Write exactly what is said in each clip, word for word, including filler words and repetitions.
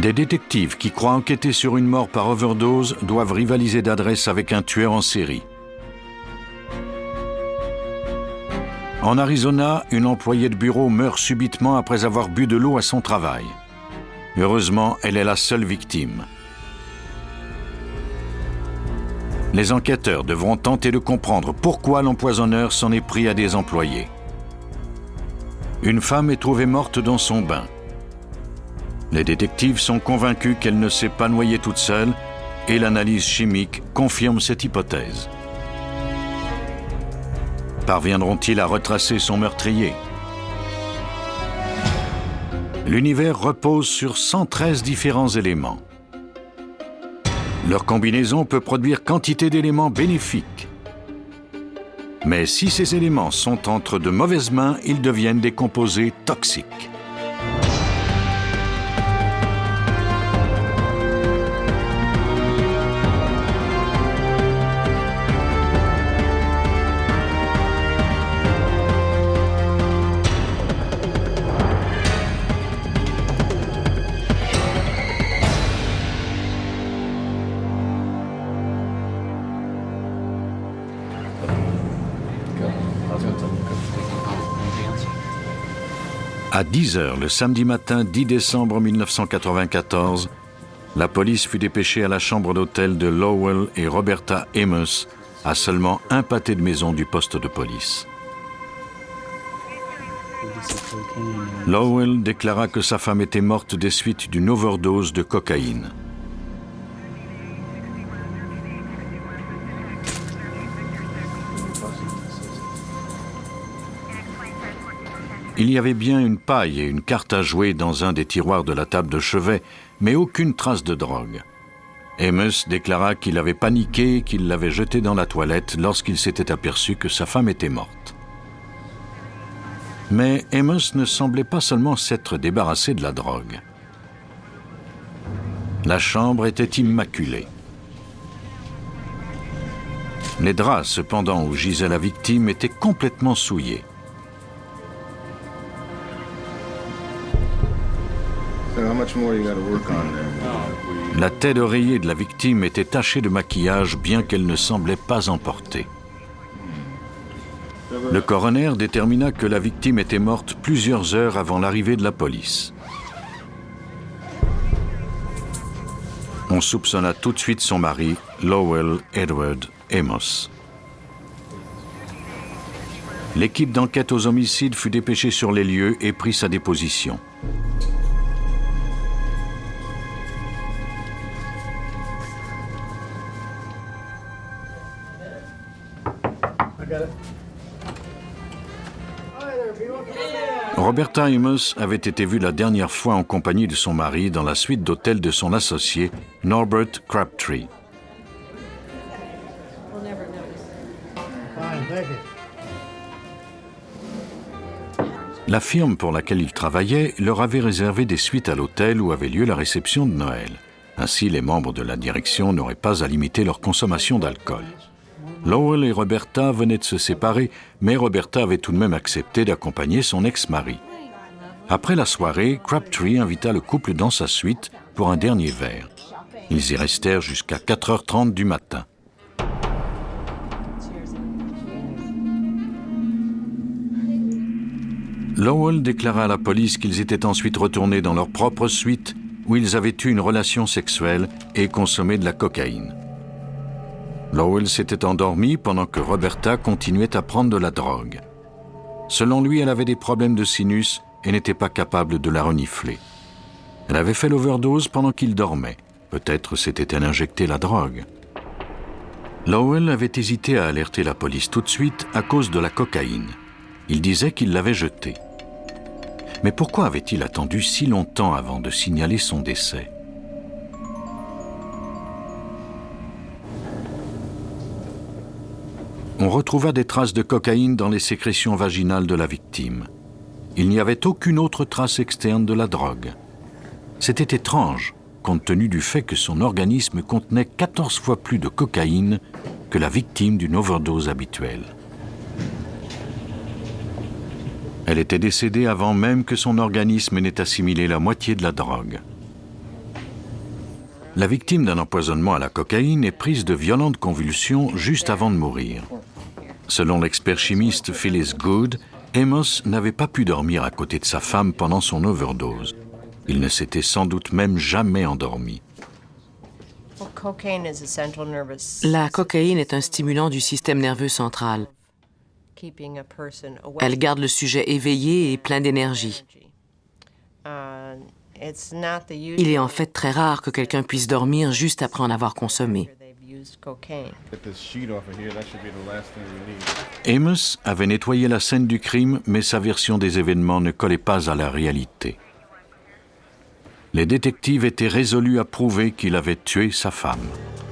Des détectives qui croient enquêter sur une mort par overdose doivent rivaliser d'adresse avec un tueur en série. En Arizona, une employée de bureau meurt subitement après avoir bu de l'eau à son travail. Heureusement, elle est la seule victime. Les enquêteurs devront tenter de comprendre pourquoi l'empoisonneur s'en est pris à des employés. Une femme est trouvée morte dans son bain. Les détectives sont convaincus qu'elle ne s'est pas noyée toute seule et l'analyse chimique confirme cette hypothèse. Parviendront-ils à retracer son meurtrier? L'univers repose sur cent treize différents éléments. Leur combinaison peut produire quantité d'éléments bénéfiques. Mais si ces éléments sont entre de mauvaises mains, ils deviennent des composés toxiques. À dix heures le samedi matin dix décembre mille neuf cent quatre-vingt-quatorze, la police fut dépêchée à la chambre d'hôtel de Lowell et Roberta Amos, à seulement un pâté de maison du poste de police. Lowell déclara que sa femme était morte des suites d'une overdose de cocaïne. Il y avait bien une paille et une carte à jouer dans un des tiroirs de la table de chevet, mais aucune trace de drogue. Amos déclara qu'il avait paniqué et qu'il l'avait jetée dans la toilette lorsqu'il s'était aperçu que sa femme était morte. Mais Amos ne semblait pas seulement s'être débarrassé de la drogue. La chambre était immaculée. Les draps, cependant, où gisait la victime étaient complètement souillés. La tête d'oreiller de la victime était tachée de maquillage, bien qu'elle ne semblait pas en porter. Le coroner détermina que la victime était morte plusieurs heures avant l'arrivée de la police. On soupçonna tout de suite son mari, Lowell Edward Amos. L'équipe d'enquête aux homicides fut dépêchée sur les lieux et prit sa déposition. Roberta Amos avait été vue la dernière fois en compagnie de son mari dans la suite d'hôtel de son associé, Norbert Crabtree. La firme pour laquelle il travaillait leur avait réservé des suites à l'hôtel où avait lieu la réception de Noël. Ainsi, les membres de la direction n'auraient pas à limiter leur consommation d'alcool. Lowell et Roberta venaient de se séparer, mais Roberta avait tout de même accepté d'accompagner son ex-mari. Après la soirée, Crabtree invita le couple dans sa suite pour un dernier verre. Ils y restèrent jusqu'à quatre heures trente du matin. Lowell déclara à la police qu'ils étaient ensuite retournés dans leur propre suite où ils avaient eu une relation sexuelle et consommé de la cocaïne. Lowell s'était endormi pendant que Roberta continuait à prendre de la drogue. Selon lui, elle avait des problèmes de sinus et n'était pas capable de la renifler. Elle avait fait l'overdose pendant qu'il dormait. Peut-être s'était-elle injecté la drogue. Lowell avait hésité à alerter la police tout de suite à cause de la cocaïne. Il disait qu'il l'avait jetée. Mais pourquoi avait-il attendu si longtemps avant de signaler son décès ? On retrouva des traces de cocaïne dans les sécrétions vaginales de la victime. Il n'y avait aucune autre trace externe de la drogue. C'était étrange, compte tenu du fait que son organisme contenait quatorze fois plus de cocaïne que la victime d'une overdose habituelle. Elle était décédée avant même que son organisme n'ait assimilé la moitié de la drogue. La victime d'un empoisonnement à la cocaïne est prise de violentes convulsions juste avant de mourir. Selon l'expert chimiste Phyllis Good, Amos n'avait pas pu dormir à côté de sa femme pendant son overdose. Il ne s'était sans doute même jamais endormi. La cocaïne est un stimulant du système nerveux central. Elle garde le sujet éveillé et plein d'énergie. Il est en fait très rare que quelqu'un puisse dormir juste après en avoir consommé. Amos avait nettoyé la scène du crime, mais sa version des événements ne collait pas à la réalité. Les détectives étaient résolus à prouver qu'il avait tué sa femme.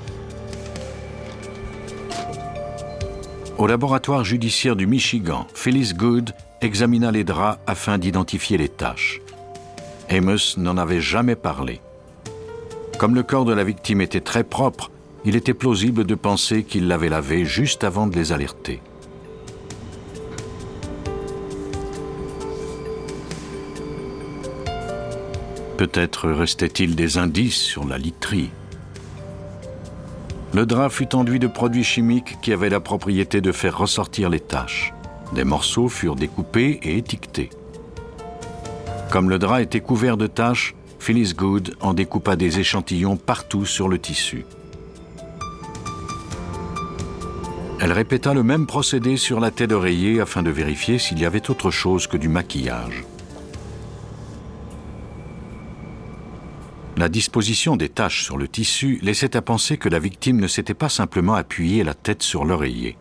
Au laboratoire judiciaire du Michigan, Phyllis Good examina les draps afin d'identifier les taches. Amos n'en avait jamais parlé. Comme le corps de la victime était très propre, il était plausible de penser qu'il l'avait lavé juste avant de les alerter. Peut-être restait-il des indices sur la literie. Le drap fut enduit de produits chimiques qui avaient la propriété de faire ressortir les taches. Des morceaux furent découpés et étiquetés. Comme le drap était couvert de taches, Phyllis Good en découpa des échantillons partout sur le tissu. Elle répéta le même procédé sur la tête d'oreiller afin de vérifier s'il y avait autre chose que du maquillage. La disposition des taches sur le tissu laissait à penser que la victime ne s'était pas simplement appuyée la tête sur l'oreiller.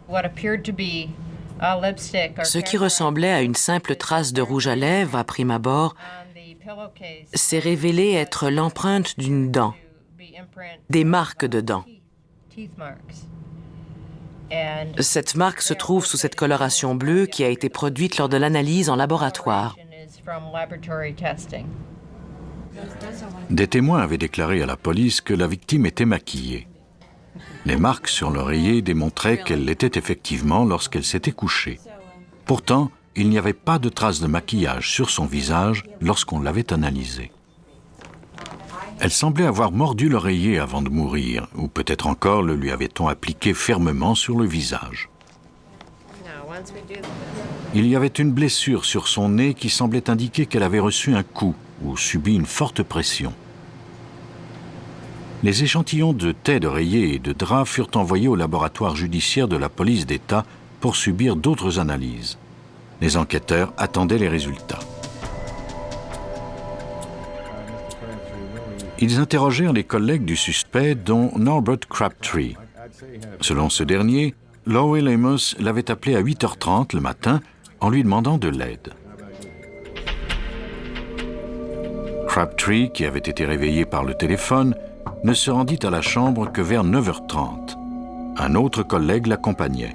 Ce qui ressemblait à une simple trace de rouge à lèvres à prime abord s'est révélé être l'empreinte d'une dent, des marques de dents. Cette marque se trouve sous cette coloration bleue qui a été produite lors de l'analyse en laboratoire. Des témoins avaient déclaré à la police que la victime était maquillée. Les marques sur l'oreiller démontraient qu'elle l'était effectivement lorsqu'elle s'était couchée. Pourtant, il n'y avait pas de traces de maquillage sur son visage lorsqu'on l'avait analysée. Elle semblait avoir mordu l'oreiller avant de mourir, ou peut-être encore le lui avait-on appliqué fermement sur le visage. Il y avait une blessure sur son nez qui semblait indiquer qu'elle avait reçu un coup ou subi une forte pression. Les échantillons de taie d'oreiller et de drap furent envoyés au laboratoire judiciaire de la police d'État pour subir d'autres analyses. Les enquêteurs attendaient les résultats. Ils interrogèrent les collègues du suspect, dont Norbert Crabtree. Selon ce dernier, Lowell Amos l'avait appelé à huit heures trente le matin en lui demandant de l'aide. Crabtree, qui avait été réveillé par le téléphone, ne se rendit à la chambre que vers neuf heures trente. Un autre collègue l'accompagnait.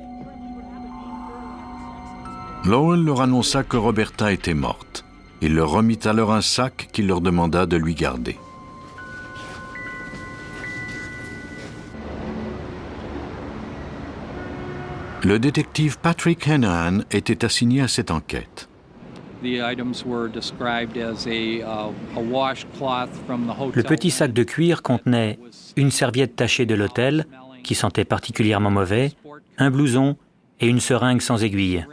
Lowell leur annonça que Roberta était morte. Il leur remit alors un sac qu'il leur demanda de lui garder. Le détective Patrick Hanahan était assigné à cette enquête. Le petit sac de cuir contenait une serviette tachée de l'hôtel, qui sentait particulièrement mauvais, un blouson et une seringue sans aiguille.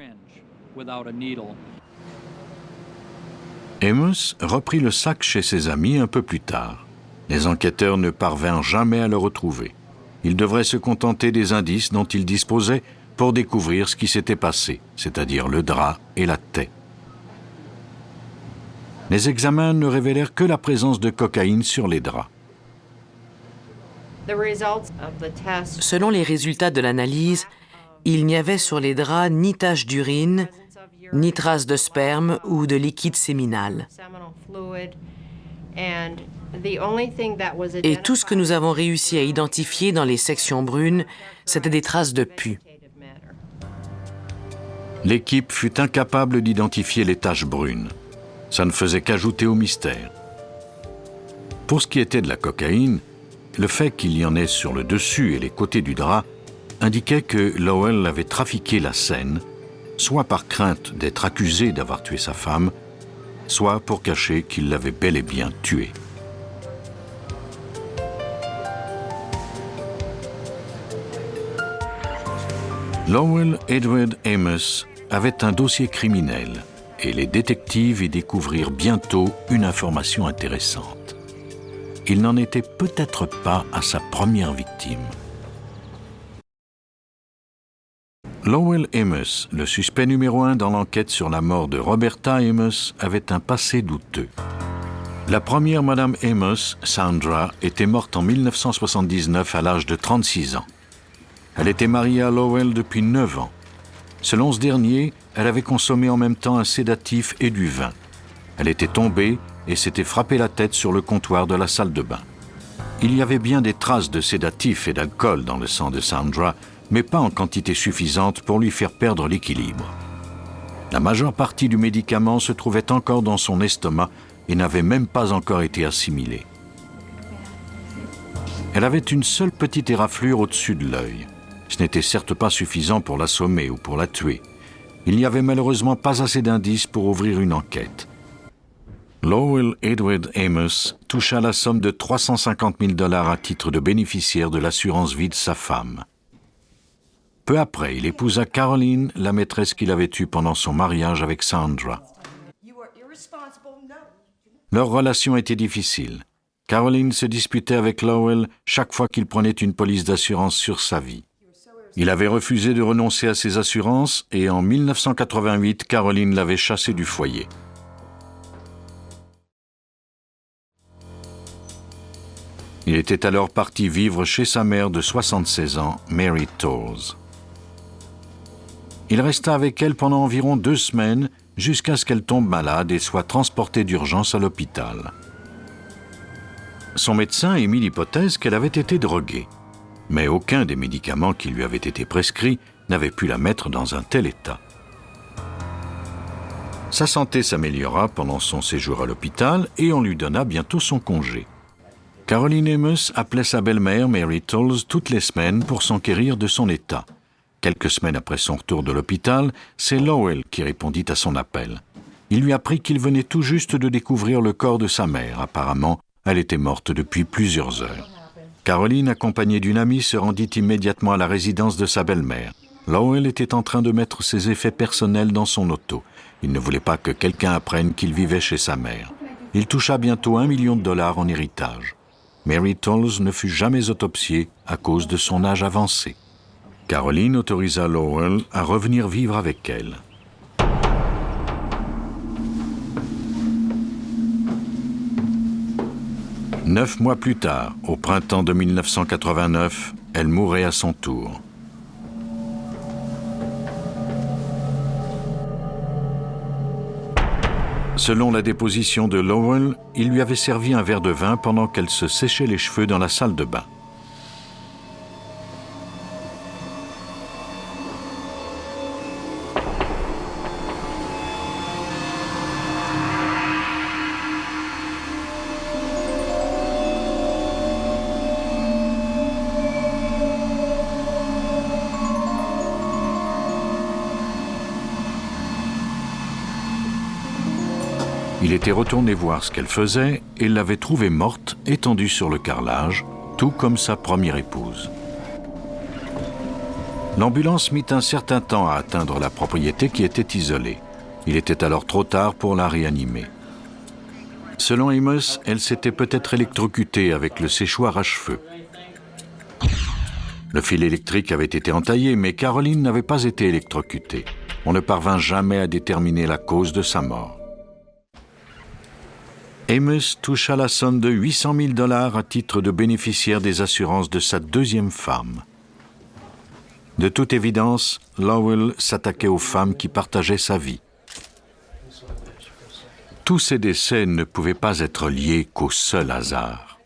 Amos reprit le sac chez ses amis un peu plus tard. Les enquêteurs ne parvinrent jamais à le retrouver. Ils devraient se contenter des indices dont ils disposaient pour découvrir ce qui s'était passé, c'est-à-dire le drap et la taie. Les examens ne révélèrent que la présence de cocaïne sur les draps. Selon les résultats de l'analyse, il n'y avait sur les draps ni tache d'urine, ni trace de sperme ou de liquide séminal. Et tout ce que nous avons réussi à identifier dans les sections brunes, c'était des traces de pus. L'équipe fut incapable d'identifier les taches brunes. Ça ne faisait qu'ajouter au mystère. Pour ce qui était de la cocaïne, le fait qu'il y en ait sur le dessus et les côtés du drap indiquait que Lowell avait trafiqué la scène, soit par crainte d'être accusé d'avoir tué sa femme, soit pour cacher qu'il l'avait bel et bien tuée. Lowell Edward Amos avait un dossier criminel et les détectives y découvrirent bientôt une information intéressante. Il n'en était peut-être pas à sa première victime. Lowell Amos, le suspect numéro un dans l'enquête sur la mort de Roberta Amos, avait un passé douteux. La première Madame Amos, Sandra, était morte en mille neuf cent soixante-dix-neuf à l'âge de trente-six ans. Elle était mariée à Lowell depuis neuf ans. Selon ce dernier, elle avait consommé en même temps un sédatif et du vin. Elle était tombée et s'était frappé la tête sur le comptoir de la salle de bain. Il y avait bien des traces de sédatif et d'alcool dans le sang de Sandra, mais pas en quantité suffisante pour lui faire perdre l'équilibre. La majeure partie du médicament se trouvait encore dans son estomac et n'avait même pas encore été assimilée. Elle avait une seule petite éraflure au-dessus de l'œil. Ce n'était certes pas suffisant pour l'assommer ou pour la tuer. Il n'y avait malheureusement pas assez d'indices pour ouvrir une enquête. Lowell Edward Amos toucha la somme de trois cent cinquante mille dollars à titre de bénéficiaire de l'assurance vie de sa femme. Peu après, il épousa Caroline, la maîtresse qu'il avait eue pendant son mariage avec Sandra. Leur relation était difficile. Caroline se disputait avec Lowell chaque fois qu'il prenait une police d'assurance sur sa vie. Il avait refusé de renoncer à ses assurances et en mille neuf cent quatre-vingt-huit, Caroline l'avait chassé du foyer. Il était alors parti vivre chez sa mère de soixante-seize ans, Mary Towles. Il resta avec elle pendant environ deux semaines jusqu'à ce qu'elle tombe malade et soit transportée d'urgence à l'hôpital. Son médecin émit l'hypothèse qu'elle avait été droguée, mais aucun des médicaments qui lui avaient été prescrits n'avait pu la mettre dans un tel état. Sa santé s'améliora pendant son séjour à l'hôpital et on lui donna bientôt son congé. Caroline Amos appelait sa belle-mère, Mary Towles, toutes les semaines pour s'enquérir de son état. Quelques semaines après son retour de l'hôpital, c'est Lowell qui répondit à son appel. Il lui apprit qu'il venait tout juste de découvrir le corps de sa mère. Apparemment, elle était morte depuis plusieurs heures. Caroline, accompagnée d'une amie, se rendit immédiatement à la résidence de sa belle-mère. Lowell était en train de mettre ses effets personnels dans son auto. Il ne voulait pas que quelqu'un apprenne qu'il vivait chez sa mère. Il toucha bientôt un million de dollars en héritage. Mary Towles ne fut jamais autopsiée à cause de son âge avancé. Caroline autorisa Lowell à revenir vivre avec elle. Neuf mois plus tard, au printemps de mille neuf cent quatre-vingt-neuf, elle mourait à son tour. Selon la déposition de Lowell, il lui avait servi un verre de vin pendant qu'elle se séchait les cheveux dans la salle de bain. Il était retourné voir ce qu'elle faisait et l'avait trouvée morte, étendue sur le carrelage, tout comme sa première épouse. L'ambulance mit un certain temps à atteindre la propriété qui était isolée. Il était alors trop tard pour la réanimer. Selon Amos, elle s'était peut-être électrocutée avec le séchoir à cheveux. Le fil électrique avait été entaillé, mais Caroline n'avait pas été électrocutée. On ne parvint jamais à déterminer la cause de sa mort. Amos toucha la somme de huit cent mille dollars à titre de bénéficiaire des assurances de sa deuxième femme. De toute évidence, Lowell s'attaquait aux femmes qui partageaient sa vie. Tous ces décès ne pouvaient pas être liés qu'au seul hasard.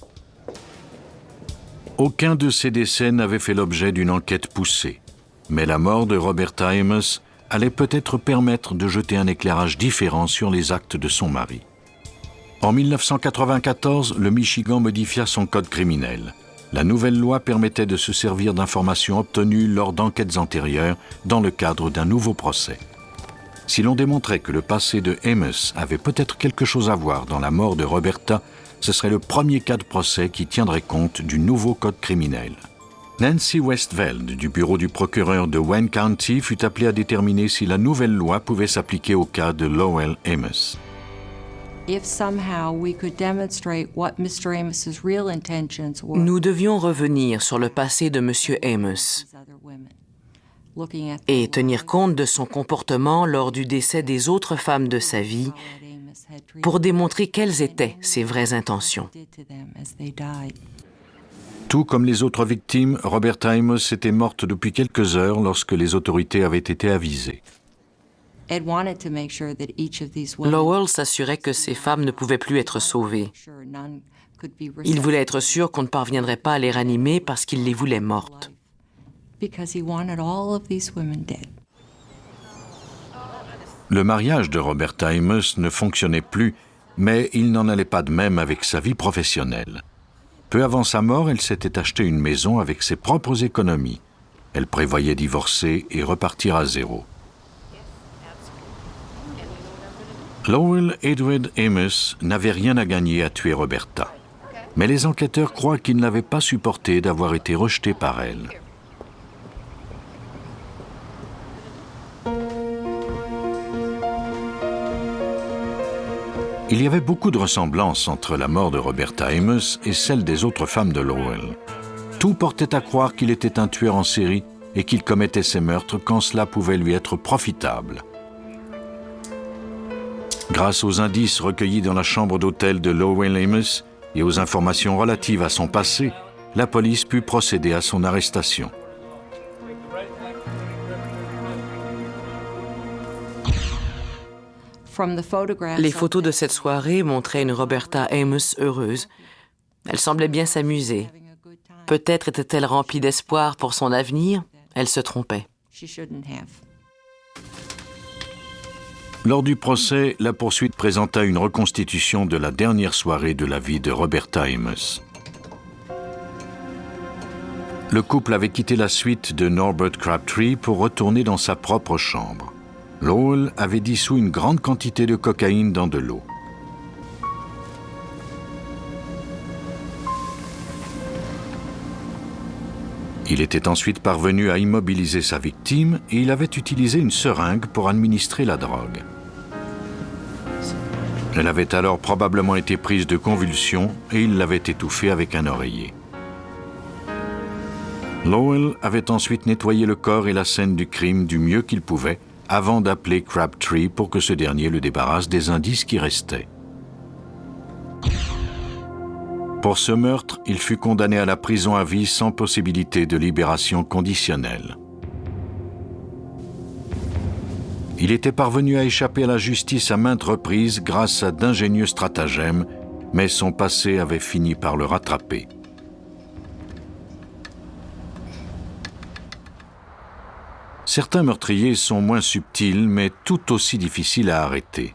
Aucun de ces décès n'avait fait l'objet d'une enquête poussée, mais la mort de Roberta Amos allait peut-être permettre de jeter un éclairage différent sur les actes de son mari. En mille neuf cent quatre-vingt-quatorze, le Michigan modifia son code criminel. La nouvelle loi permettait de se servir d'informations obtenues lors d'enquêtes antérieures dans le cadre d'un nouveau procès. Si l'on démontrait que le passé de Amos avait peut-être quelque chose à voir dans la mort de Roberta, ce serait le premier cas de procès qui tiendrait compte du nouveau code criminel. Nancy Westveld, du bureau du procureur de Wayne County, fut appelée à déterminer si la nouvelle loi pouvait s'appliquer au cas de Lowell Amos. Nous devions revenir sur le passé de M. Amos et tenir compte de son comportement lors du décès des autres femmes de sa vie pour démontrer quelles étaient ses vraies intentions. Tout comme les autres victimes, Roberta Amos était morte depuis quelques heures lorsque les autorités avaient été avisées. Lowell s'assurait que ces femmes ne pouvaient plus être sauvées. Il voulait être sûr qu'on ne parviendrait pas à les ranimer parce qu'il les voulait mortes. Le mariage de Roberta Amos ne fonctionnait plus, mais il n'en allait pas de même avec sa vie professionnelle. Peu avant sa mort, elle s'était acheté une maison avec ses propres économies. Elle prévoyait divorcer et repartir à zéro. Lowell Edward Amos n'avait rien à gagner à tuer Roberta. Mais les enquêteurs croient qu'il n'avait pas supporté d'avoir été rejeté par elle. Il y avait beaucoup de ressemblances entre la mort de Roberta Amos et celle des autres femmes de Lowell. Tout portait à croire qu'il était un tueur en série et qu'il commettait ses meurtres quand cela pouvait lui être profitable. Grâce aux indices recueillis dans la chambre d'hôtel de Lowell Amos et aux informations relatives à son passé, la police put procéder à son arrestation. Les photos de cette soirée montraient une Roberta Amos heureuse. Elle semblait bien s'amuser. Peut-être était-elle remplie d'espoir pour son avenir. Elle se trompait. Lors du procès, la poursuite présenta une reconstitution de la dernière soirée de la vie de Roberta Amos. Le couple avait quitté la suite de Norbert Crabtree pour retourner dans sa propre chambre. Lowell avait dissous une grande quantité de cocaïne dans de l'eau. Il était ensuite parvenu à immobiliser sa victime et il avait utilisé une seringue pour administrer la drogue. Elle avait alors probablement été prise de convulsions et il l'avait étouffée avec un oreiller. Lowell avait ensuite nettoyé le corps et la scène du crime du mieux qu'il pouvait avant d'appeler Crabtree pour que ce dernier le débarrasse des indices qui restaient. Pour ce meurtre, il fut condamné à la prison à vie sans possibilité de libération conditionnelle. Il était parvenu à échapper à la justice à maintes reprises grâce à d'ingénieux stratagèmes, mais son passé avait fini par le rattraper. Certains meurtriers sont moins subtils, mais tout aussi difficiles à arrêter.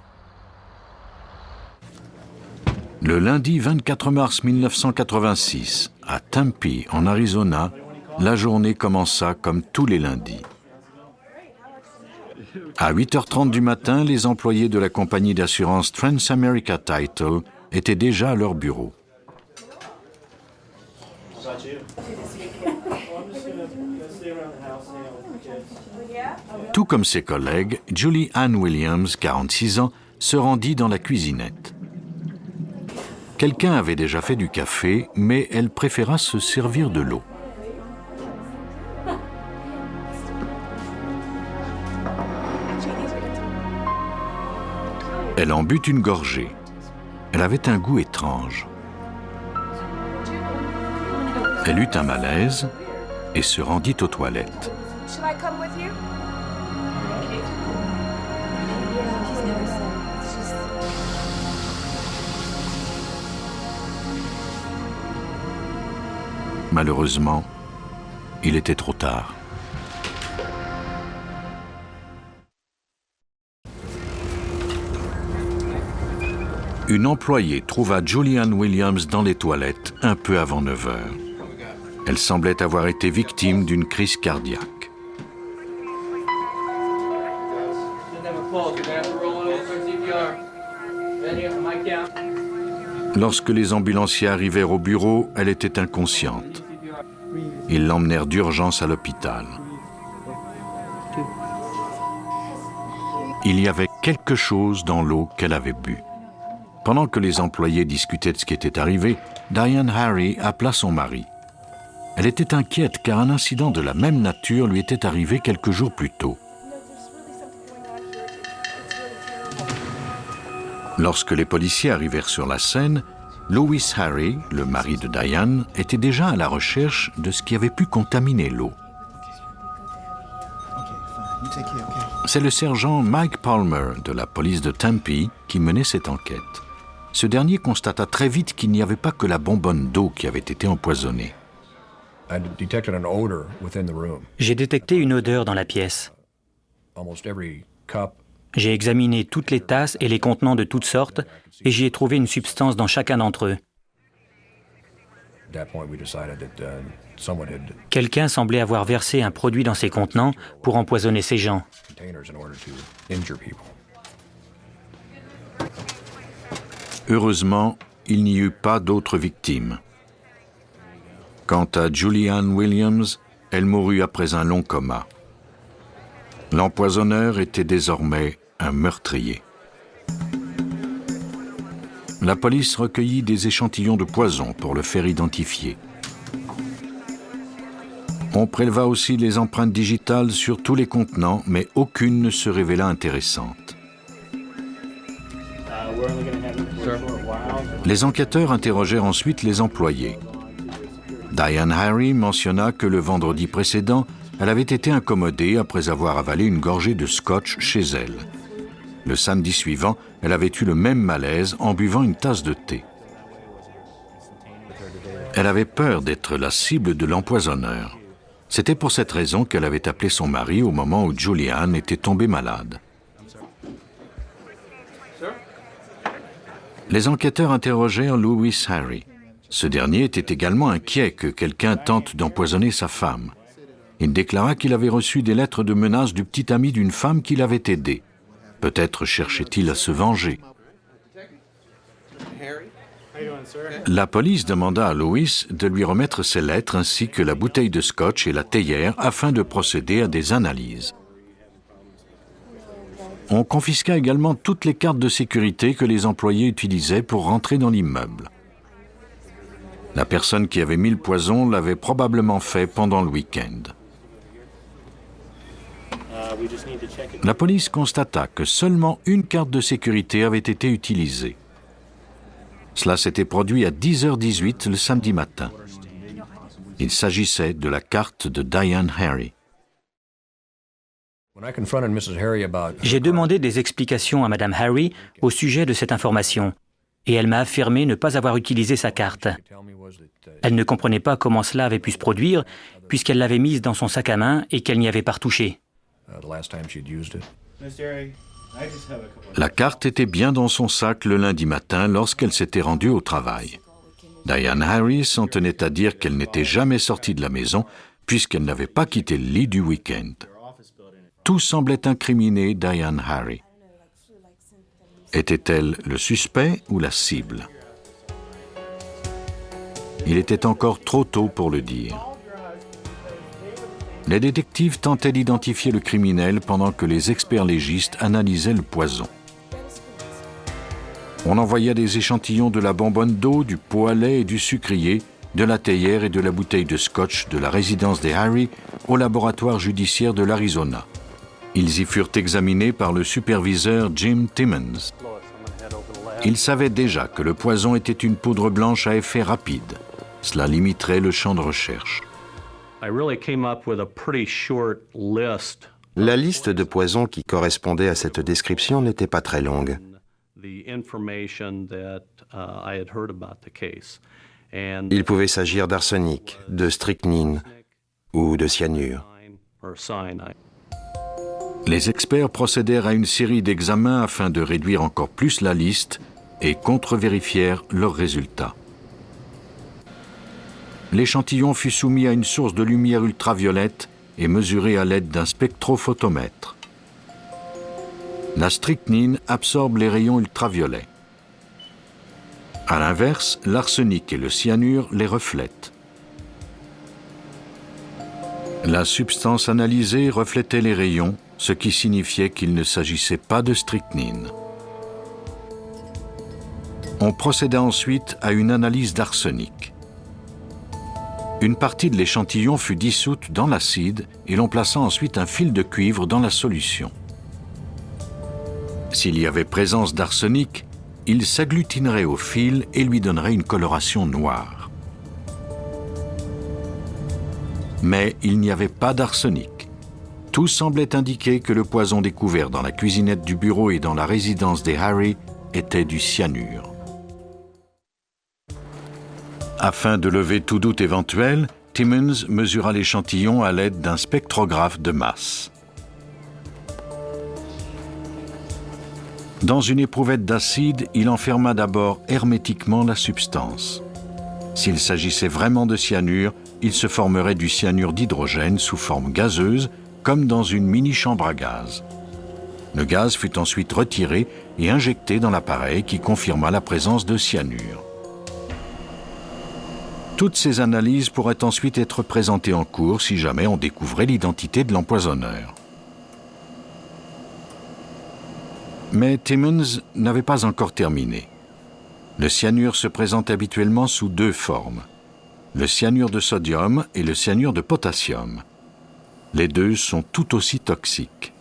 Le lundi vingt-quatre mars mille neuf cent quatre-vingt-six, à Tempe, en Arizona, la journée commença comme tous les lundis. À huit heures trente du matin, les employés de la compagnie d'assurance Transamerica Title étaient déjà à leur bureau. Tout comme ses collègues, Julie Ann Williams, quarante-six ans, se rendit dans la cuisinette. Quelqu'un avait déjà fait du café, mais elle préféra se servir de l'eau. Elle en but une gorgée. Elle avait un goût étrange. Elle eut un malaise et se rendit aux toilettes. Malheureusement, il était trop tard. Une employée trouva Julianne Williams dans les toilettes un peu avant neuf heures. Elle semblait avoir été victime d'une crise cardiaque. Lorsque les ambulanciers arrivèrent au bureau, elle était inconsciente. Ils l'emmenèrent d'urgence à l'hôpital. Il y avait quelque chose dans l'eau qu'elle avait bu. Pendant que les employés discutaient de ce qui était arrivé, Diane Harry appela son mari. Elle était inquiète car un incident de la même nature lui était arrivé quelques jours plus tôt. Lorsque les policiers arrivèrent sur la scène, Lewis Harry, le mari de Diane, était déjà à la recherche de ce qui avait pu contaminer l'eau. C'est le sergent Mike Palmer de la police de Tempe qui menait cette enquête. Ce dernier constata très vite qu'il n'y avait pas que la bonbonne d'eau qui avait été empoisonnée. J'ai détecté une odeur dans la pièce. J'ai examiné toutes les tasses et les contenants de toutes sortes et j'y ai trouvé une substance dans chacun d'entre eux. Quelqu'un semblait avoir versé un produit dans ces contenants pour empoisonner ces gens. Heureusement, il n'y eut pas d'autres victimes. Quant à Julianne Williams, elle mourut après un long coma. L'empoisonneur était désormais un meurtrier. La police recueillit des échantillons de poison pour le faire identifier. On préleva aussi les empreintes digitales sur tous les contenants, mais aucune ne se révéla intéressante. Les enquêteurs interrogèrent ensuite les employés. Diane Harry mentionna que le vendredi précédent, elle avait été incommodée après avoir avalé une gorgée de scotch chez elle. Le samedi suivant, elle avait eu le même malaise en buvant une tasse de thé. Elle avait peur d'être la cible de l'empoisonneur. C'était pour cette raison qu'elle avait appelé son mari au moment où Julianne était tombée malade. Les enquêteurs interrogèrent Lewis Harry. Ce dernier était également inquiet que quelqu'un tente d'empoisonner sa femme. Il déclara qu'il avait reçu des lettres de menaces du petit ami d'une femme qui l'avait aidé. Peut-être cherchait-il à se venger. La police demanda à Lewis de lui remettre ses lettres ainsi que la bouteille de scotch et la théière afin de procéder à des analyses. On confisqua également toutes les cartes de sécurité que les employés utilisaient pour rentrer dans l'immeuble. La personne qui avait mis le poison l'avait probablement fait pendant le week-end. La police constata que seulement une carte de sécurité avait été utilisée. Cela s'était produit à dix heures dix-huit le samedi matin. Il s'agissait de la carte de Diane Harry. J'ai demandé des explications à Madame Harry au sujet de cette information, et elle m'a affirmé ne pas avoir utilisé sa carte. Elle ne comprenait pas comment cela avait pu se produire, puisqu'elle l'avait mise dans son sac à main et qu'elle n'y avait pas retouché. La carte était bien dans son sac le lundi matin lorsqu'elle s'était rendue au travail. Diane Harry s'en tenait à dire qu'elle n'était jamais sortie de la maison puisqu'elle n'avait pas quitté le lit du week-end. Tout semblait incriminer Diane Harry. Était-elle le suspect ou la cible? Il était encore trop tôt pour le dire. Les détectives tentaient d'identifier le criminel pendant que les experts légistes analysaient le poison. On envoya des échantillons de la bonbonne d'eau, du pot à lait et du sucrier, de la théière et de la bouteille de scotch de la résidence des Harry au laboratoire judiciaire de l'Arizona. Ils y furent examinés par le superviseur Jim Timmons. Il savait déjà que le poison était une poudre blanche à effet rapide. Cela limiterait le champ de recherche. La liste de poisons qui correspondait à cette description n'était pas très longue. Il pouvait s'agir d'arsenic, de strychnine ou de cyanure. Les experts procédèrent à une série d'examens afin de réduire encore plus la liste et contre-vérifièrent leurs résultats. L'échantillon fut soumis à une source de lumière ultraviolette et mesuré à l'aide d'un spectrophotomètre. La strychnine absorbe les rayons ultraviolets. À l'inverse, l'arsenic et le cyanure les reflètent. La substance analysée reflétait les rayons, ce qui signifiait qu'il ne s'agissait pas de strychnine. On procéda ensuite à une analyse d'arsenic. Une partie de l'échantillon fut dissoute dans l'acide et l'on plaça ensuite un fil de cuivre dans la solution. S'il y avait présence d'arsenic, il s'agglutinerait au fil et lui donnerait une coloration noire. Mais il n'y avait pas d'arsenic. Tout semblait indiquer que le poison découvert dans la cuisinette du bureau et dans la résidence des Harry était du cyanure. Afin de lever tout doute éventuel, Timmons mesura l'échantillon à l'aide d'un spectrographe de masse. Dans une éprouvette d'acide, il enferma d'abord hermétiquement la substance. S'il s'agissait vraiment de cyanure, il se formerait du cyanure d'hydrogène sous forme gazeuse, comme dans une mini-chambre à gaz. Le gaz fut ensuite retiré et injecté dans l'appareil qui confirma la présence de cyanure. Toutes ces analyses pourraient ensuite être présentées en cours si jamais on découvrait l'identité de l'empoisonneur. Mais Timmons n'avait pas encore terminé. Le cyanure se présente habituellement sous deux formes, le cyanure de sodium et le cyanure de potassium. Les deux sont tout aussi toxiques.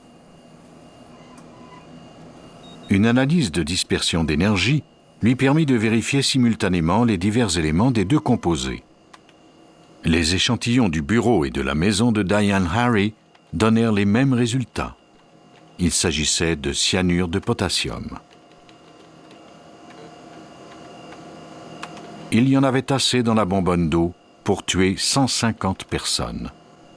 Une analyse de dispersion d'énergie lui permit de vérifier simultanément les divers éléments des deux composés. Les échantillons du bureau et de la maison de Diane Harry donnèrent les mêmes résultats. Il s'agissait de cyanure de potassium. Il y en avait assez dans la bonbonne d'eau pour tuer cent cinquante personnes.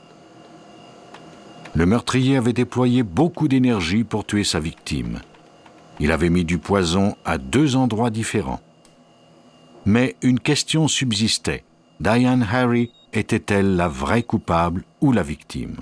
Le meurtrier avait déployé beaucoup d'énergie pour tuer sa victime. Il avait mis du poison à deux endroits différents. Mais une question subsistait. Diane Harry était-elle la vraie coupable ou la victime?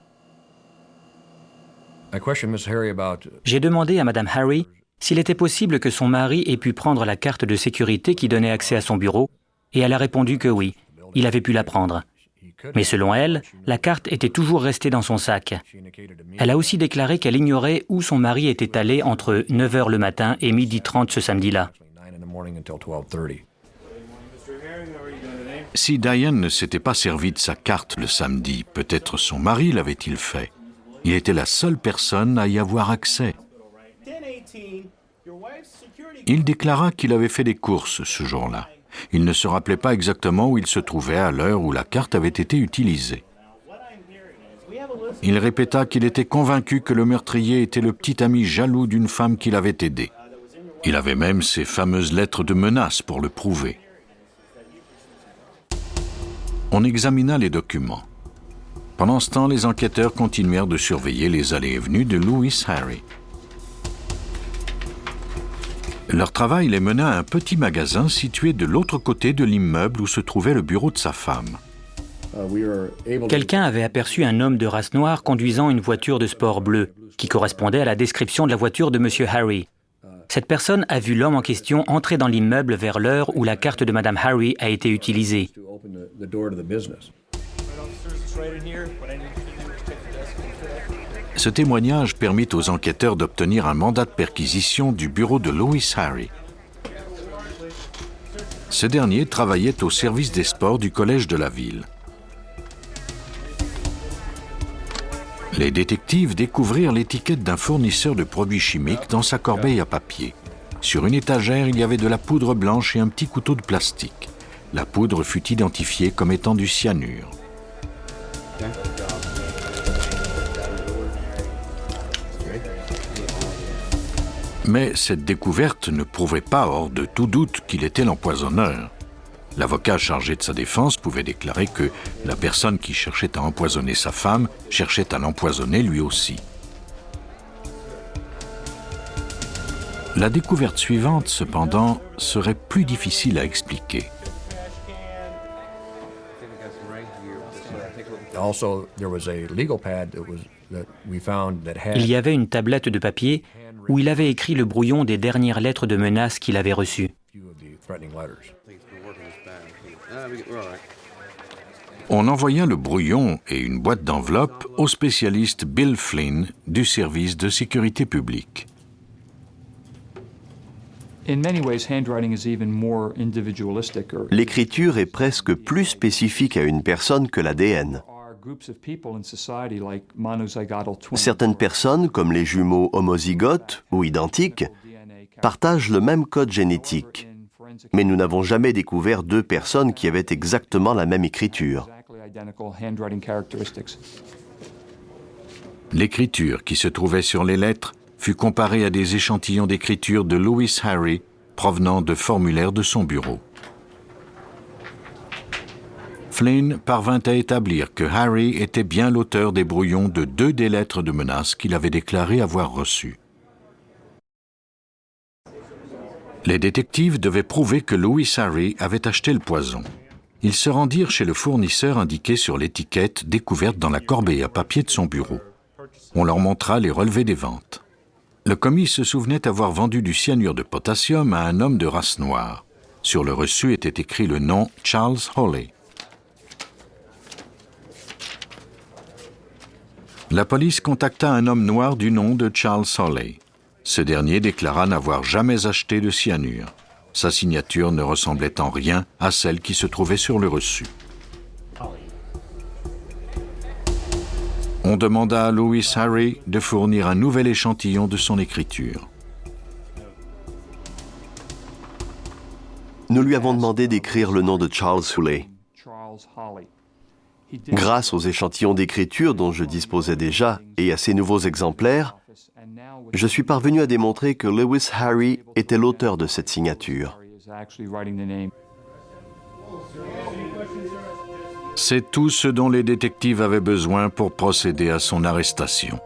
J'ai demandé à Madame Harry s'il était possible que son mari ait pu prendre la carte de sécurité qui donnait accès à son bureau, et elle a répondu que oui, il avait pu la prendre. Mais selon elle, la carte était toujours restée dans son sac. Elle a aussi déclaré qu'elle ignorait où son mari était allé entre neuf heures le matin et midi trente ce samedi-là. Si Diane ne s'était pas servi de sa carte le samedi, peut-être son mari l'avait-il fait. Il était la seule personne à y avoir accès. Il déclara qu'il avait fait des courses ce jour-là. Il ne se rappelait pas exactement où il se trouvait à l'heure où la carte avait été utilisée. Il répéta qu'il était convaincu que le meurtrier était le petit ami jaloux d'une femme qu'il avait aidée. Il avait même ces fameuses lettres de menace pour le prouver. On examina les documents. Pendant ce temps, les enquêteurs continuèrent de surveiller les allées et venues de Louis Harry. Leur travail les mena à un petit magasin situé de l'autre côté de l'immeuble où se trouvait le bureau de sa femme. Quelqu'un avait aperçu un homme de race noire conduisant une voiture de sport bleue, qui correspondait à la description de la voiture de Monsieur Harry. Cette personne a vu l'homme en question entrer dans l'immeuble vers l'heure où la carte de Madame Harry a été utilisée. Ce témoignage permit aux enquêteurs d'obtenir un mandat de perquisition du bureau de Louis Harry. Ce dernier travaillait au service des sports du collège de la ville. Les détectives découvrirent l'étiquette d'un fournisseur de produits chimiques dans sa corbeille à papier. Sur une étagère, il y avait de la poudre blanche et un petit couteau de plastique. La poudre fut identifiée comme étant du cyanure. Mais cette découverte ne prouvait pas hors de tout doute qu'il était l'empoisonneur. L'avocat chargé de sa défense pouvait déclarer que la personne qui cherchait à empoisonner sa femme cherchait à l'empoisonner lui aussi. La découverte suivante, cependant, serait plus difficile à expliquer. Il y avait une tablette de papier où il avait écrit le brouillon des dernières lettres de menaces qu'il avait reçues. On envoya le brouillon et une boîte d'enveloppe au spécialiste Bill Flynn du service de sécurité publique. L'écriture est presque plus spécifique à une personne que l'A D N. Certaines personnes, comme les jumeaux homozygotes ou identiques, partagent le même code génétique. Mais nous n'avons jamais découvert deux personnes qui avaient exactement la même écriture. L'écriture qui se trouvait sur les lettres fut comparée à des échantillons d'écriture de Lewis Harry provenant de formulaires de son bureau. Flynn parvint à établir que Harry était bien l'auteur des brouillons de deux des lettres de menace qu'il avait déclaré avoir reçues. Les détectives devaient prouver que Lewis Harry avait acheté le poison. Ils se rendirent chez le fournisseur indiqué sur l'étiquette découverte dans la corbeille à papier de son bureau. On leur montra les relevés des ventes. Le commis se souvenait avoir vendu du cyanure de potassium à un homme de race noire. Sur le reçu était écrit le nom Charles Hawley. La police contacta un homme noir du nom de Charles Hawley. Ce dernier déclara n'avoir jamais acheté de cyanure. Sa signature ne ressemblait en rien à celle qui se trouvait sur le reçu. On demanda à Lewis Harry de fournir un nouvel échantillon de son écriture. Nous lui avons demandé d'écrire le nom de Charles Hawley. Grâce aux échantillons d'écriture dont je disposais déjà et à ces nouveaux exemplaires, je suis parvenu à démontrer que Lewis Harry était l'auteur de cette signature. C'est tout ce dont les détectives avaient besoin pour procéder à son arrestation.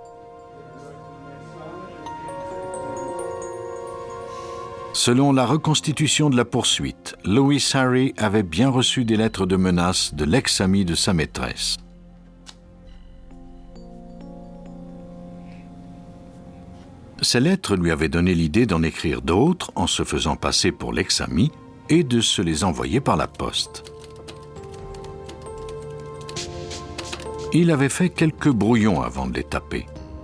Selon la reconstitution de la poursuite, Lewis Harry avait bien reçu des lettres de menace de l'ex-ami de sa maîtresse. Ces lettres lui avaient donné l'idée d'en écrire d'autres en se faisant passer pour l'ex-ami et de se les envoyer par la poste. Il avait fait quelques brouillons avant de les taper.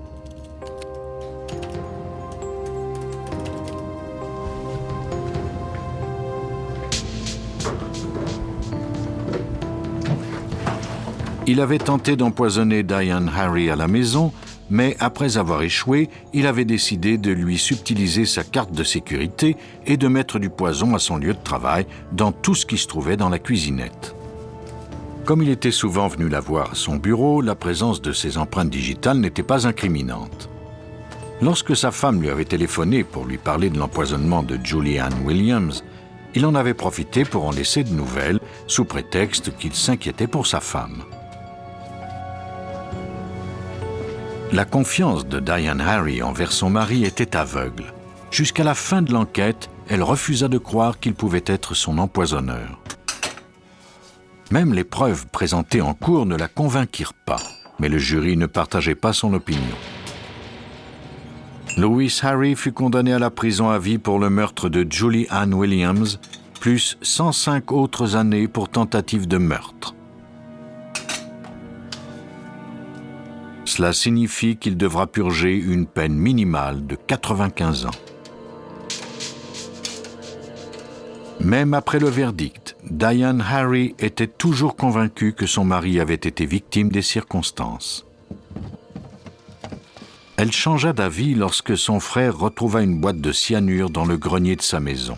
Il avait tenté d'empoisonner Diane Harry à la maison, mais après avoir échoué, il avait décidé de lui subtiliser sa carte de sécurité et de mettre du poison à son lieu de travail dans tout ce qui se trouvait dans la cuisinette. Comme il était souvent venu la voir à son bureau, la présence de ses empreintes digitales n'était pas incriminante. Lorsque sa femme lui avait téléphoné pour lui parler de l'empoisonnement de Julie Ann Williams, il en avait profité pour en laisser de nouvelles, sous prétexte qu'il s'inquiétait pour sa femme. La confiance de Diane Harry envers son mari était aveugle. Jusqu'à la fin de l'enquête, elle refusa de croire qu'il pouvait être son empoisonneur. Même les preuves présentées en cours ne la convainquirent pas, mais le jury ne partageait pas son opinion. Lewis Harry fut condamné à la prison à vie pour le meurtre de Julie Ann Williams, plus cent cinq autres années pour tentative de meurtre. Cela signifie qu'il devra purger une peine minimale de quatre-vingt-quinze ans. Même après le verdict, Diane Harry était toujours convaincue que son mari avait été victime des circonstances. Elle changea d'avis lorsque son frère retrouva une boîte de cyanure dans le grenier de sa maison.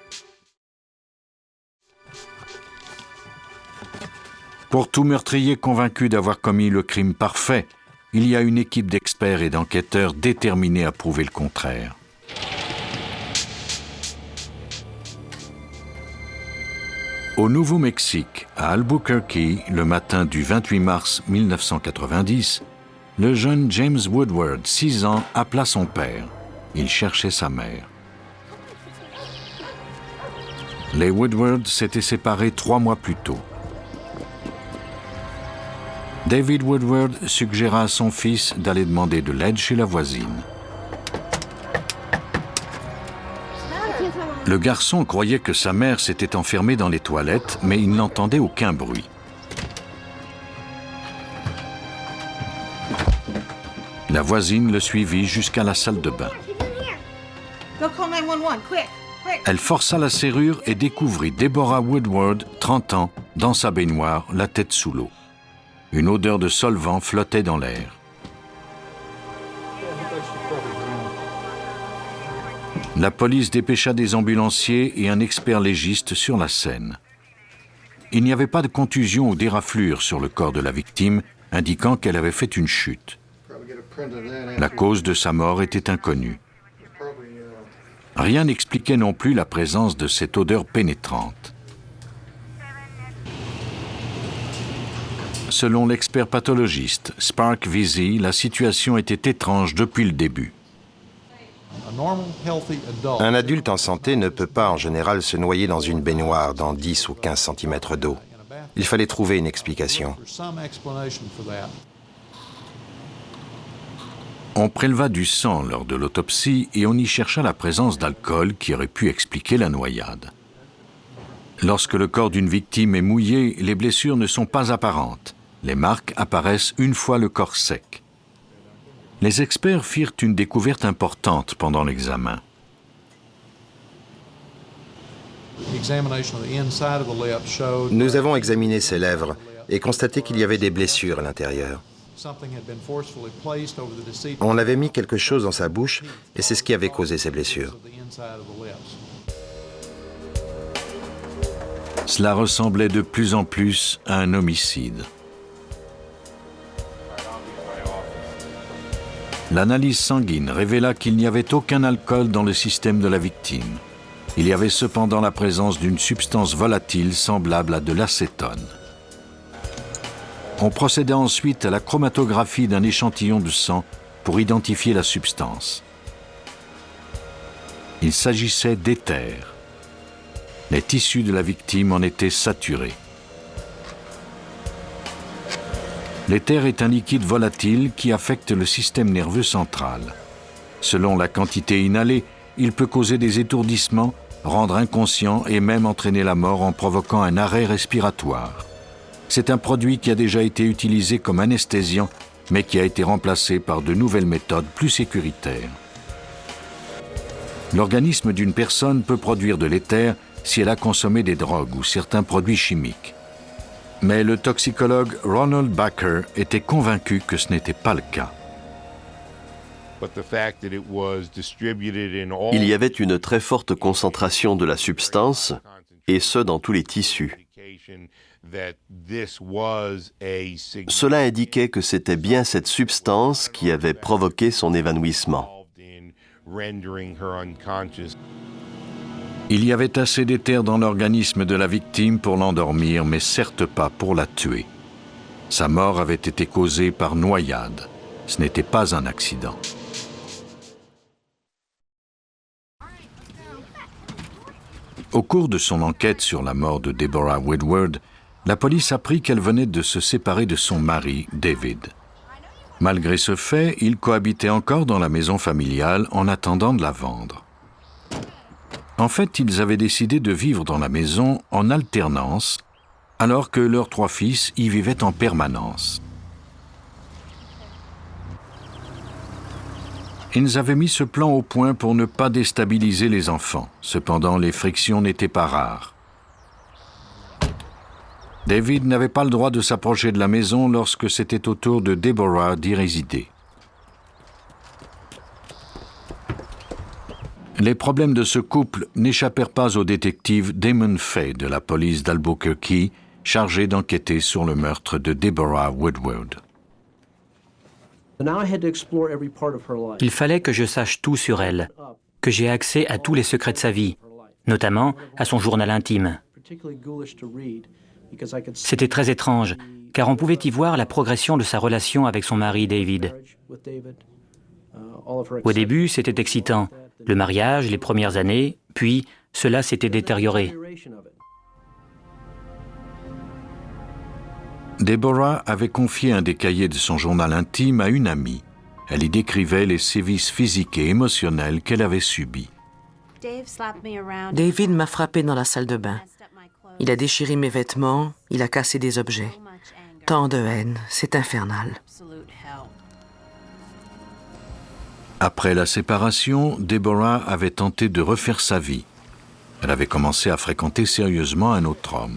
Pour tout meurtrier convaincu d'avoir commis le crime parfait, il y a une équipe d'experts et d'enquêteurs déterminés à prouver le contraire. Au Nouveau-Mexique, à Albuquerque, le matin du vingt-huit mars mille neuf cent quatre-vingt-dix, le jeune James Woodward, six ans, appela son père. Il cherchait sa mère. Les Woodward s'étaient séparés trois mois plus tôt. David Woodward suggéra à son fils d'aller demander de l'aide chez la voisine. Le garçon croyait que sa mère s'était enfermée dans les toilettes, mais il n'entendait aucun bruit. La voisine le suivit jusqu'à la salle de bain. Elle força la serrure et découvrit Deborah Woodward, trente ans, dans sa baignoire, la tête sous l'eau. Une odeur de solvant flottait dans l'air. La police dépêcha des ambulanciers et un expert légiste sur la scène. Il n'y avait pas de contusion ou d'éraflure sur le corps de la victime, indiquant qu'elle avait fait une chute. La cause de sa mort était inconnue. Rien n'expliquait non plus la présence de cette odeur pénétrante. Selon l'expert pathologiste Spark Vesey, la situation était étrange depuis le début. Un adulte en santé ne peut pas en général se noyer dans une baignoire dans dix ou quinze centimètres d'eau. Il fallait trouver une explication. On préleva du sang lors de l'autopsie et on y chercha la présence d'alcool qui aurait pu expliquer la noyade. Lorsque le corps d'une victime est mouillé, les blessures ne sont pas apparentes. Les marques apparaissent une fois le corps sec. Les experts firent une découverte importante pendant l'examen. Nous avons examiné ses lèvres et constaté qu'il y avait des blessures à l'intérieur. On avait mis quelque chose dans sa bouche et c'est ce qui avait causé ces blessures. Cela ressemblait de plus en plus à un homicide. L'analyse sanguine révéla qu'il n'y avait aucun alcool dans le système de la victime. Il y avait cependant la présence d'une substance volatile semblable à de l'acétone. On procéda ensuite à la chromatographie d'un échantillon de sang pour identifier la substance. Il s'agissait d'éther. Les tissus de la victime en étaient saturés. L'éther est un liquide volatile qui affecte le système nerveux central. Selon la quantité inhalée, il peut causer des étourdissements, rendre inconscient et même entraîner la mort en provoquant un arrêt respiratoire. C'est un produit qui a déjà été utilisé comme anesthésiant, mais qui a été remplacé par de nouvelles méthodes plus sécuritaires. L'organisme d'une personne peut produire de l'éther si elle a consommé des drogues ou certains produits chimiques. Mais le toxicologue Ronald Baker était convaincu que ce n'était pas le cas. Il y avait une très forte concentration de la substance, et ce dans tous les tissus. Cela indiquait que c'était bien cette substance qui avait provoqué son évanouissement. Il y avait assez d'éther dans l'organisme de la victime pour l'endormir, mais certes pas pour la tuer. Sa mort avait été causée par noyade. Ce n'était pas un accident. Au cours de son enquête sur la mort de Deborah Woodward, la police apprit qu'elle venait de se séparer de son mari, David. Malgré ce fait, ils cohabitaient encore dans la maison familiale en attendant de la vendre. En fait, ils avaient décidé de vivre dans la maison en alternance, alors que leurs trois fils y vivaient en permanence. Ils avaient mis ce plan au point pour ne pas déstabiliser les enfants. Cependant, les frictions n'étaient pas rares. David n'avait pas le droit de s'approcher de la maison lorsque c'était au tour de Deborah d'y résider. Les problèmes de ce couple n'échappèrent pas au détective Damon Fay de la police d'Albuquerque, chargé d'enquêter sur le meurtre de Deborah Woodward. Il fallait que je sache tout sur elle, que j'ai accès à tous les secrets de sa vie, notamment à son journal intime. C'était très étrange, car on pouvait y voir la progression de sa relation avec son mari David. Au début, c'était excitant, le mariage, les premières années, puis cela s'était détérioré. Deborah avait confié un des cahiers de son journal intime à une amie. Elle y décrivait les sévices physiques et émotionnels qu'elle avait subis. David m'a frappé dans la salle de bain. Il a déchiré mes vêtements, il a cassé des objets. Tant de haine, c'est infernal. Après la séparation, Deborah avait tenté de refaire sa vie. Elle avait commencé à fréquenter sérieusement un autre homme.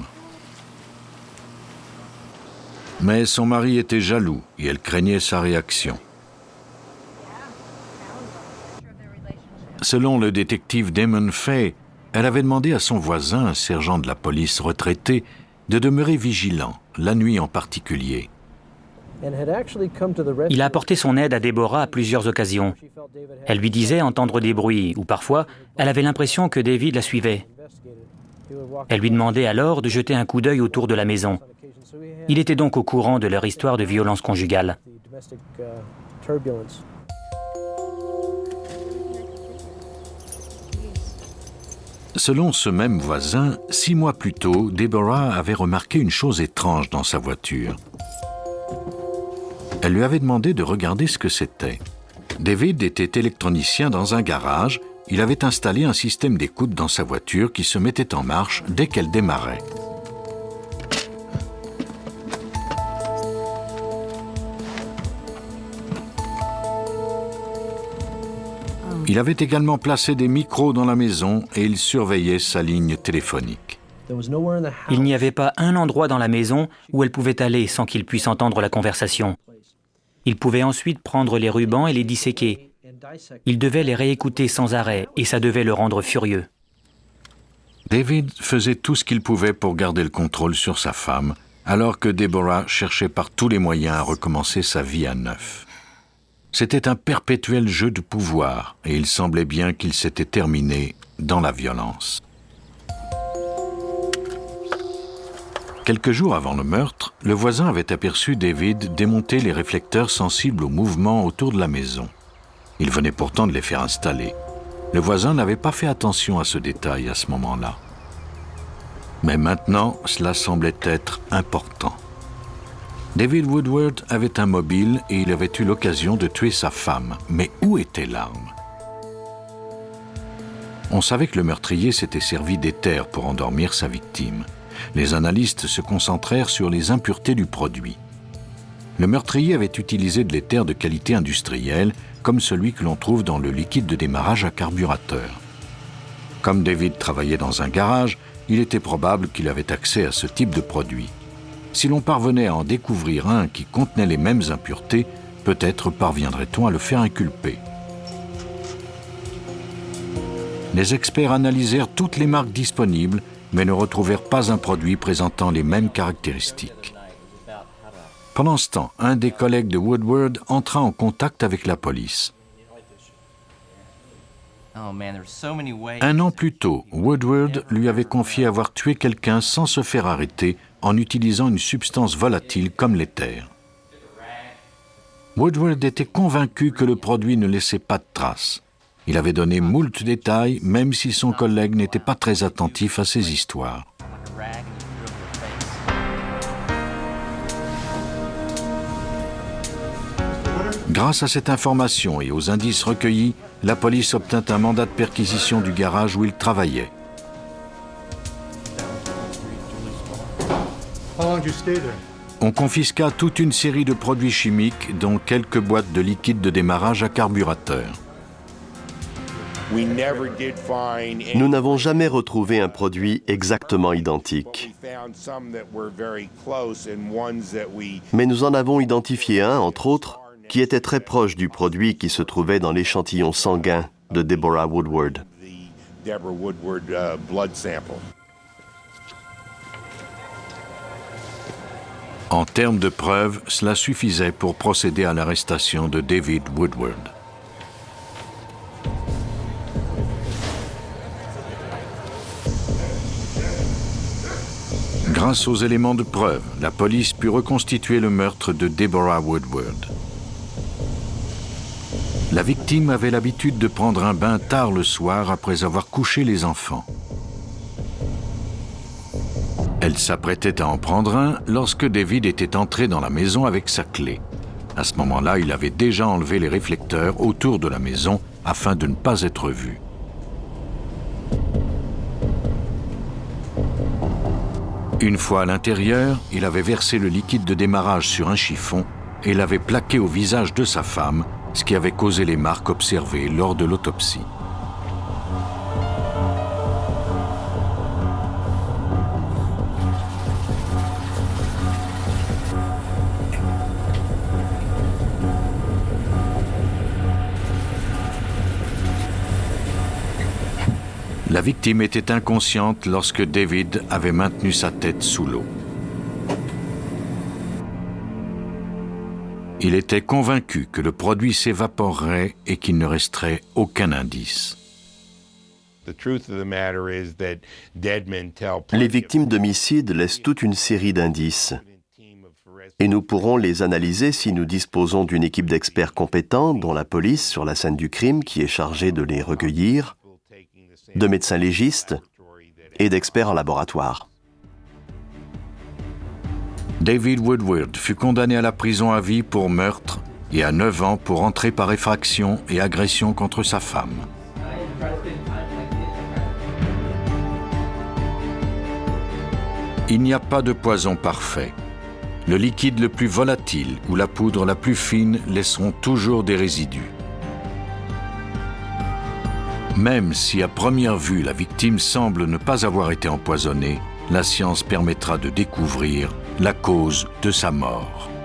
Mais son mari était jaloux et elle craignait sa réaction. Selon le détective Damon Fay, elle avait demandé à son voisin, un sergent de la police retraité, de demeurer vigilant, la nuit en particulier. Il a apporté son aide à Deborah à plusieurs occasions. Elle lui disait entendre des bruits, ou parfois, elle avait l'impression que David la suivait. Elle lui demandait alors de jeter un coup d'œil autour de la maison. Il était donc au courant de leur histoire de violence conjugale. Selon ce même voisin, six mois plus tôt, Deborah avait remarqué une chose étrange dans sa voiture. Elle lui avait demandé de regarder ce que c'était. David était électronicien dans un garage. Il avait installé un système d'écoute dans sa voiture qui se mettait en marche dès qu'elle démarrait. Il avait également placé des micros dans la maison et il surveillait sa ligne téléphonique. Il n'y avait pas un endroit dans la maison où elle pouvait aller sans qu'il puisse entendre la conversation. Il pouvait ensuite prendre les rubans et les disséquer. Il devait les réécouter sans arrêt et ça devait le rendre furieux. David faisait tout ce qu'il pouvait pour garder le contrôle sur sa femme, alors que Deborah cherchait par tous les moyens à recommencer sa vie à neuf. C'était un perpétuel jeu de pouvoir et il semblait bien qu'il s'était terminé dans la violence. Quelques jours avant le meurtre, le voisin avait aperçu David démonter les réflecteurs sensibles au mouvement autour de la maison. Il venait pourtant de les faire installer. Le voisin n'avait pas fait attention à ce détail à ce moment-là. Mais maintenant, cela semblait être important. David Woodward avait un mobile et il avait eu l'occasion de tuer sa femme. Mais où était l'arme? On savait que le meurtrier s'était servi d'éther pour endormir sa victime. Les analystes se concentrèrent sur les impuretés du produit. Le meurtrier avait utilisé de l'éther de qualité industrielle, comme celui que l'on trouve dans le liquide de démarrage à carburateur. Comme David travaillait dans un garage, il était probable qu'il avait accès à ce type de produit. Si l'on parvenait à en découvrir un qui contenait les mêmes impuretés, peut-être parviendrait-on à le faire inculper. Les experts analysèrent toutes les marques disponibles, mais ne retrouvèrent pas un produit présentant les mêmes caractéristiques. Pendant ce temps, un des collègues de Woodward entra en contact avec la police. Un an plus tôt, Woodward lui avait confié avoir tué quelqu'un sans se faire arrêter en utilisant une substance volatile comme l'éther. Woodward était convaincu que le produit ne laissait pas de traces. Il avait donné moult détails, même si son collègue n'était pas très attentif à ces histoires. Grâce à cette information et aux indices recueillis, la police obtint un mandat de perquisition du garage où il travaillait. On confisqua toute une série de produits chimiques, dont quelques boîtes de liquide de démarrage à carburateur. Nous n'avons jamais retrouvé un produit exactement identique. Mais nous en avons identifié un, entre autres, qui était très proche du produit qui se trouvait dans l'échantillon sanguin de Deborah Woodward. En termes de preuves, cela suffisait pour procéder à l'arrestation de David Woodward. Grâce aux éléments de preuve, la police put reconstituer le meurtre de Deborah Woodward. La victime avait l'habitude de prendre un bain tard le soir après avoir couché les enfants. Elle s'apprêtait à en prendre un lorsque David était entré dans la maison avec sa clé. À ce moment-là, il avait déjà enlevé les réflecteurs autour de la maison afin de ne pas être vu. Une fois à l'intérieur, il avait versé le liquide de démarrage sur un chiffon et l'avait plaqué au visage de sa femme, ce qui avait causé les marques observées lors de l'autopsie. La victime était inconsciente lorsque David avait maintenu sa tête sous l'eau. Il était convaincu que le produit s'évaporerait et qu'il ne resterait aucun indice. Les victimes d'homicide laissent toute une série d'indices. Et nous pourrons les analyser si nous disposons d'une équipe d'experts compétents, dont la police sur la scène du crime qui est chargée de les recueillir, de médecins légistes et d'experts en laboratoire. David Woodward fut condamné à la prison à vie pour meurtre et à neuf ans pour entrée par effraction et agression contre sa femme. Il n'y a pas de poison parfait. Le liquide le plus volatile ou la poudre la plus fine laisseront toujours des résidus. Même si à première vue la victime semble ne pas avoir été empoisonnée, la science permettra de découvrir la cause de sa mort.